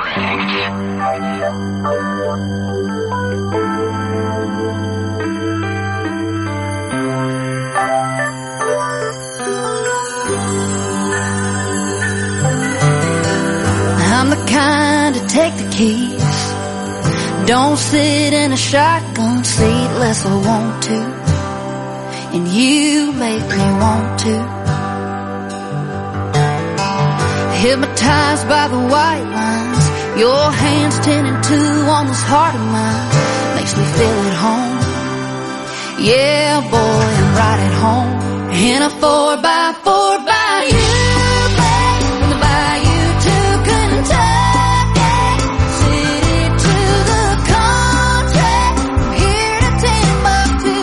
I'm the kind to take the keys, don't sit in a shotgun seat unless I want to, and you make me want to. Hypnotized by the white lines, your hands ten and two on this heart of mine, makes me feel at home. Yeah, boy, I'm right at home in a four by four by you, babe, from the bayou to Kentucky, city to the country, from here to Timbuktu.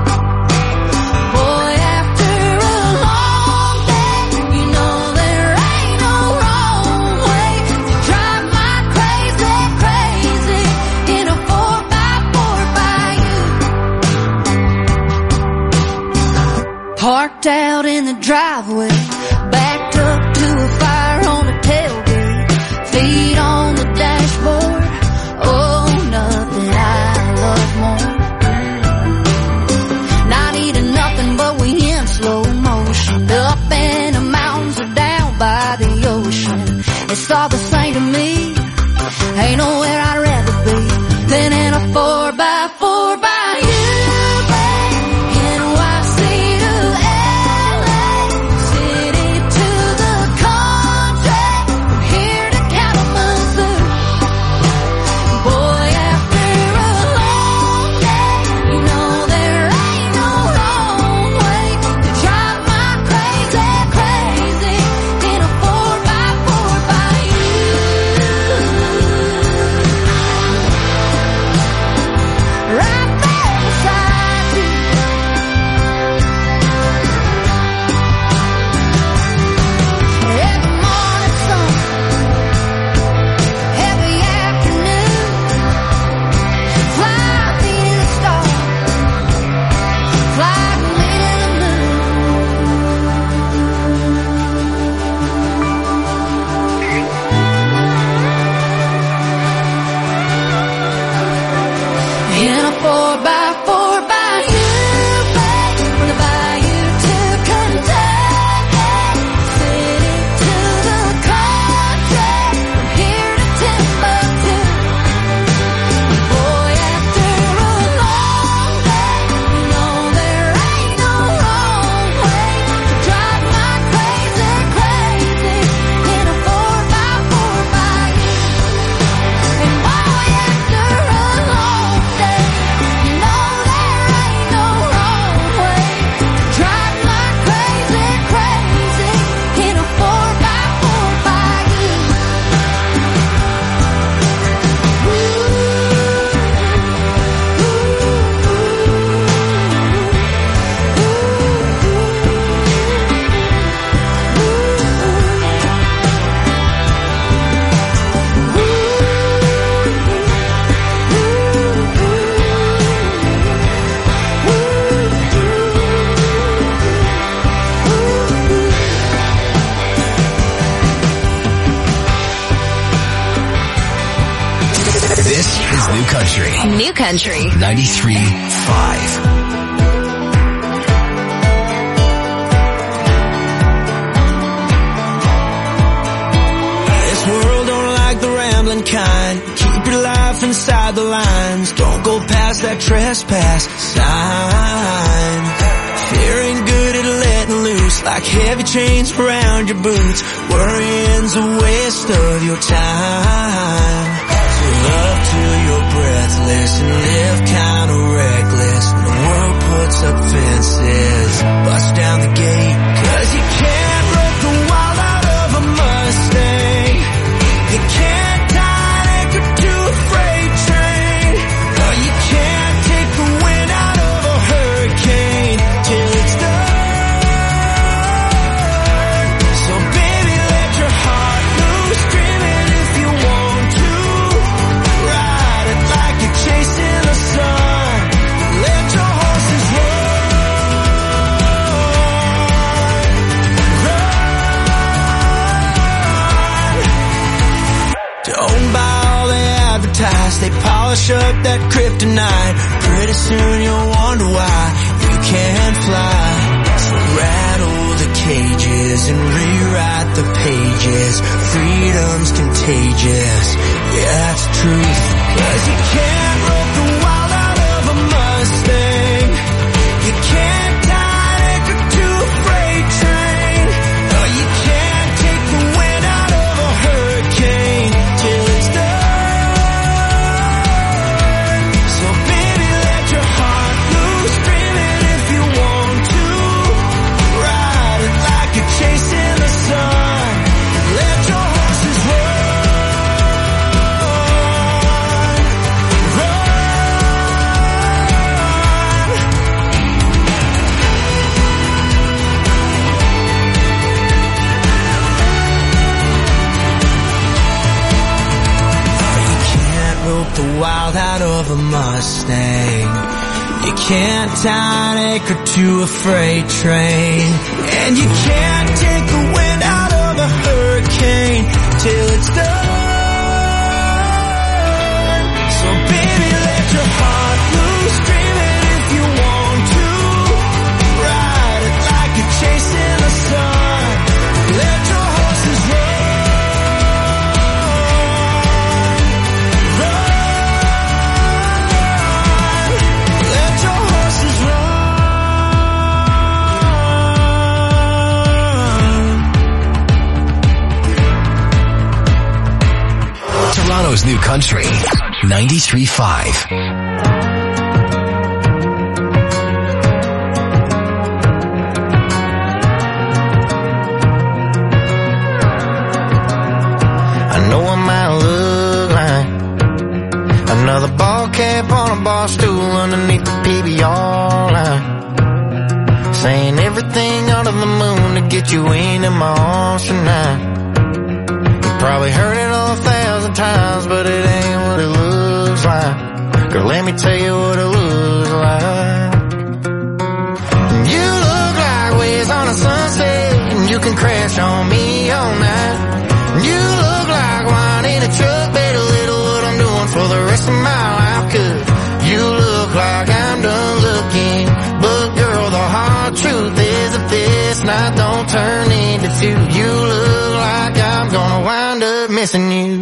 Boy, after a long day, you know there ain't no wrong way to drive my crazy, crazy in a four by four by you. Parked out in the driveway, backed up to a fire on the tailgate, feet on the dashboard. Oh, nothing I love more. Not eating nothing, but we in slow motion, up in the mountains or down by the ocean. It's all the same to me. Ain't nowhere I'd rather be than in a four by four by you. N Y C to L A, city to the country, from here to Kalamazoo. Boy, after a long day, you know there ain't no wrong way to drive my crazy, crazy in a four by four by you. Right there beside you. Every morning sun, every afternoon, fly me to the stars, fly me to the moon. In a four by four by you, babe, from the bayou to Kentucky, city to the country, from here to Timbuktu. Boy, after a long day, you know there ain't no wrong way to drive my crazy, crazy in a four by four by you. And boy, after a long day, you know there ain't no wrong way to drive my crazy, crazy in a four by four by you. This is New Country New Country. ninety-three point five. This world don't like the rambling kind. Keep your life inside the lines. Don't go past that trespass sign. Fear ain't good at letting loose, like heavy chains around your boots. Worrying's a waste of your time. So love till you're breathless and live kinda reckless. When the world puts up fences, bust down the gate. Cause you can't rope the wild out of a Mustang. You can't tie an anchor to a freight train. Or you can't take the wind out of a hurricane till it's done. So baby, let your heart loose, scream it if you want to. Ride it like you're chasing the sun. Let your horses run. Run. Don't buy all they advertise. They polish up that kryptonite. Pretty soon you'll wonder why you can't fly. So rattle the cages and rewrite the pages. Freedom's contagious, yeah, that's the truth. Cause you can't rope the wild out of a Mustang. You can't tie an anchor to a freight train. Or you can't take the wind out of a hurricane till it's done. So baby, let your heart loose, scream it if you want to. Ride it like you're chasing the sun. Let your horses run. Run. You can't rope the wild out of a Mustang. You can't tie an anchor to a freight train. And you can't take the wind out of a hurricane till it's done. So baby, let your heart loose, scream it if you want to. Ride it like you're chasing the sun. Let your horses run. Run. Let your horses run. Toronto's new country, ninety-three point five. I know I might look like another ball cap on a bar stool underneath the P B R line, saying everything under the moon to get you into my arms tonight. You probably heard it all a thousand times, but it ain't what it looks like. Girl, let me tell you what it looks like. You look like waves on a sunset, and you can crash on me all night. You look like wine in a truck, better little what I'm doing for the rest of my life. Cause you look like I'm done looking, but girl, the hard truth is if this night don't turn into two, you look like I'm gonna wind up missing you.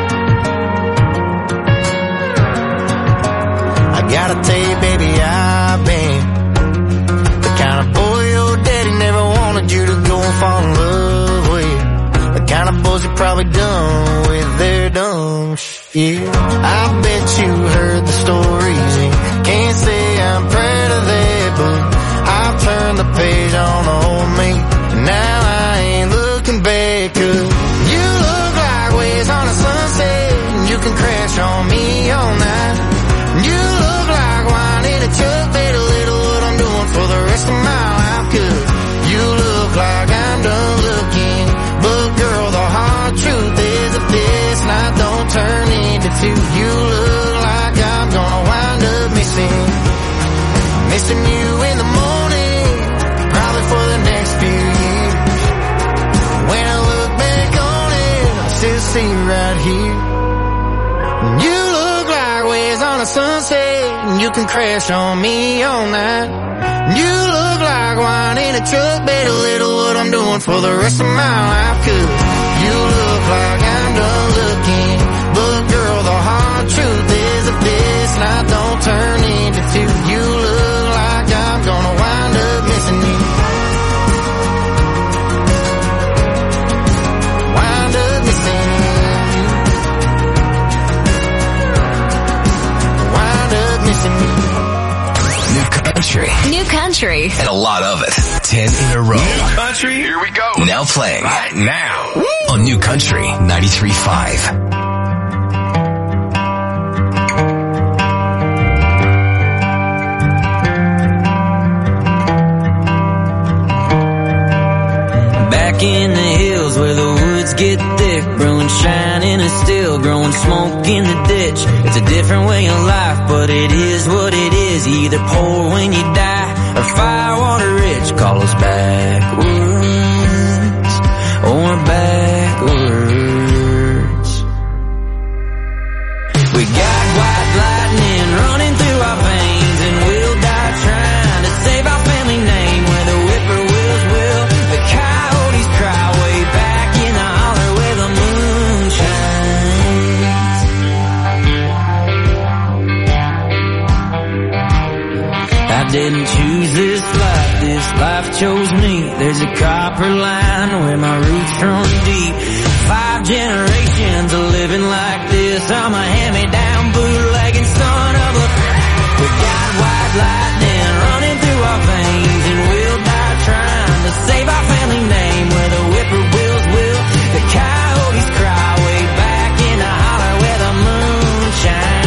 I gotta tell you, baby, I've been the kind of boy your daddy never wanted you to go and fall in love with. The kind of boys you probably done with their dumb shit. I bet you heard the stories and can't say I'm proud of that, but I've turned the page on old me, and now I ain't looking back. Cause you look like waves on a sunset, and you can crash on me all night. You look like wine in a truck, better little what I'm doing for the rest of my life. Cause you look like I'm done looking, but girl, the hard truth is if this night don't turn into two, you look like I'm gonna wind up missing, missing you in the morning, probably for the next few years. When I look back on it, I still see you right here. You look like waves on a sunset, and you can crash on me all night. You look like wine in a truck, better little what I'm doing for the rest of my life. Cause you look like I'm done looking, but girl, the hard truth is if this night don't turn into two, you look like I'm gonna wind up missing you. Wind up missing you. country. And a lot of it. Ten in a row. New country, here we go. Now playing right now on New Country ninety-three point five. Back in the hills where the woods get thick, brewing shine in a still, growing smoke in the ditch. It's a different way of life, but it is what it is. You either pour when you die or firewater rich. Call us backwoods or backwards. We got white lightning running through our veins, and we'll die trying to save our family name. Where the whippoorwills will, the coyotes cry way back in the holler where the moon shines. I didn't choose this life, this life chose me. There's a copper line where my roots run deep. Five generations of living like this. I'm a hand-me-down bootlegging son of a... We got white lightning running through our veins, and we'll die trying to save our family name. Where the whippoorwills will, the coyotes cry way back in the holler where the moon shines.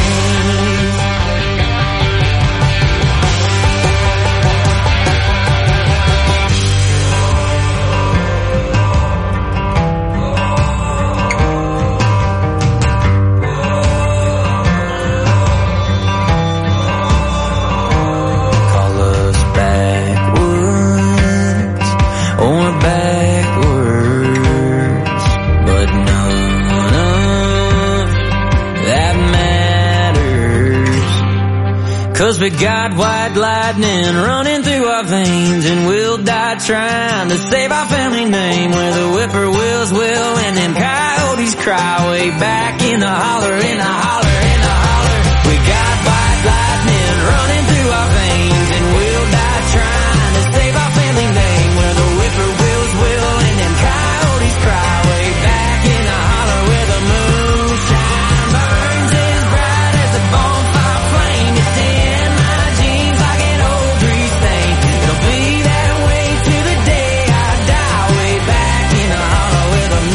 Cause we got white lightning running through our veins, and we'll die trying to save our family name. Where the whippoorwills will, and them coyotes cry way back in the holler, in the holler, in the holler. We got white lightning running through our veins, and we'll die trying to save our family name. Where the whippoorwills will, and them coyotes cry way back in the holler where the moonshine burns as bright as a bonfire flame. It's in my jeans like an old grease stain. It'll be that way to the day I die, way back in the holler where the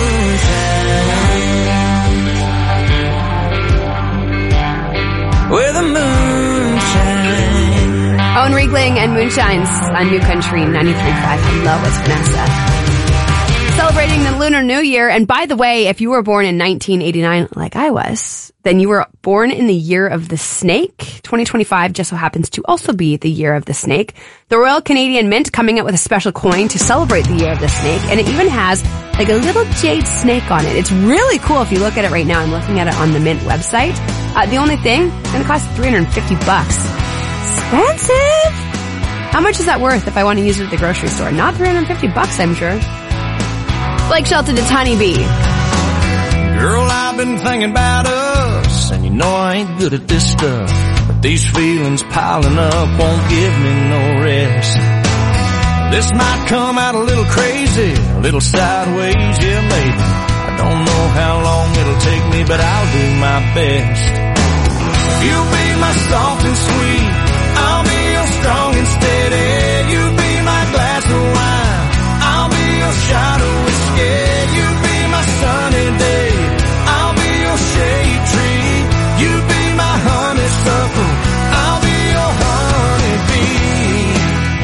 moonshine, where the moonshine. Owen Riegling and Moonshines on New Country ninety-three point five. Hello, it's Vanessa. Celebrating the Lunar New Year. And by the way, if you were born in nineteen eighty-nine, like I was, then you were born in the year of the snake. twenty twenty-five just so happens to also be the year of the snake. The Royal Canadian Mint coming out with a special coin to celebrate the year of the snake. And it even has like a little jade snake on it. It's really cool if you look at it right now. I'm looking at it on the Mint website. Uh, the only thing, it's going to cost three hundred fifty bucks. Expensive! How much is that worth if I want to use it at the grocery store? Not three hundred fifty bucks, I'm sure. Blake Shelton to Tiny B. Girl, I've been thinking about us, and you know I ain't good at this stuff, but these feelings piling up won't give me no rest. This might come out a little crazy, a little sideways, yeah maybe. I don't know how long it'll take me, but I'll do my best. You'll be my soft and sweet, I'll be your strong and steady. You be my glass of wine, I'll be your shot of whiskey. You be my sunny day, I'll be your shade tree. You be my honeysuckle, I'll be your honeybee.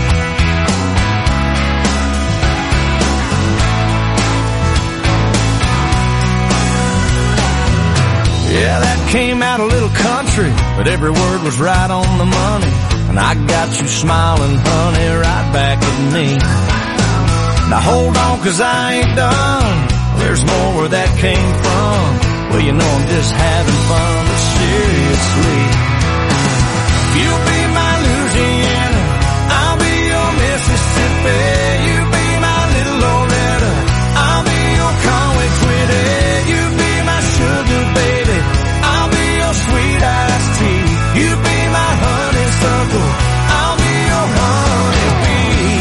Yeah, that came out a little country, but every word was right on the money. And I got you smiling, honey, right back at me. Now hold on, cause I ain't done. There's more where that came from. Well, you know I'm just having fun, but seriously. You'll be my Louisiana, I'll be your Mississippi. You be my little Loretta, I'll be your Conway Twitty. You be my sugar baby, I'll be your sweet iced tea. You be my honeysuckle, I'll be your honeybee.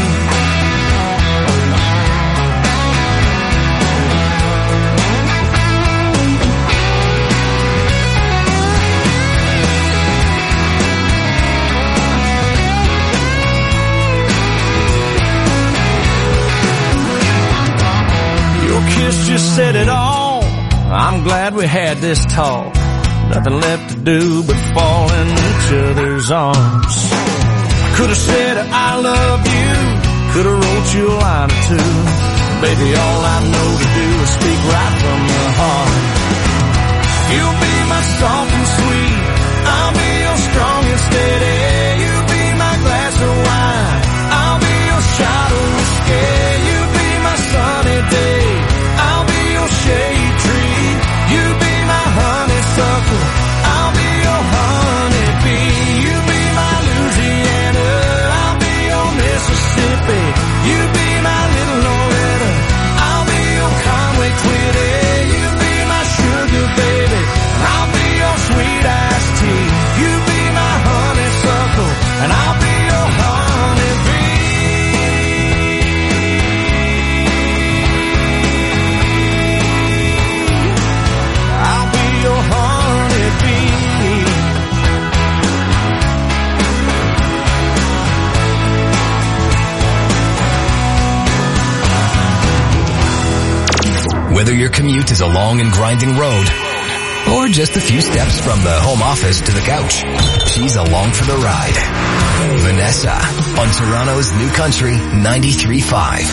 just said it all. I'm glad we had this talk. Nothing left to do but fall in each other's arms. I could have said I love you, could have wrote you a line or two. Baby, all I know to do is speak right from the heart. You'll be my soft and sweet, I'll be your strong and steady. You'll be my glass of wine, I'll be your shot of whiskey. You'll be my sunny day, I'll be your shade tree. You'll be my honeysuckle, I'll be your honeybee. You'll be my Louisiana, I'll be your Mississippi. You'll be my little Loretta, I'll be your Conway Twitty. You'll be my sugar baby, I'll be your sweet iced tea. You'll be my honeysuckle, and I'll be your honeybee. I'll be your honeybee. Whether your commute is a long and grinding road or just a few steps from the home office to the couch, she's along for the ride. Vanessa on Toronto's New Country ninety-three point five.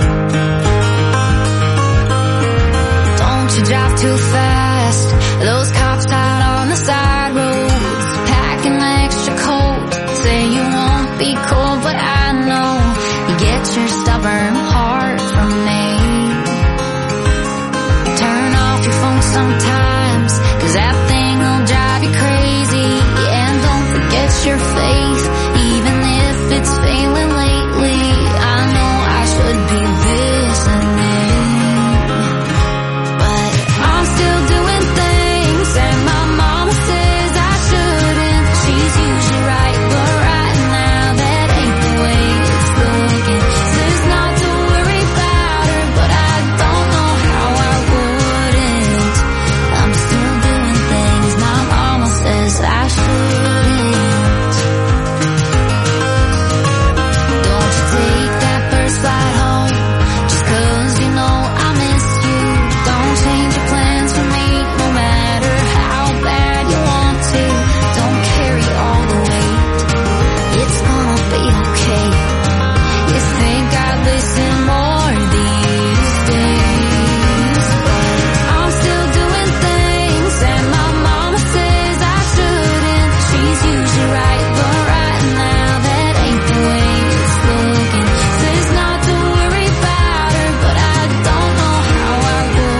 Don't you drive too fast, those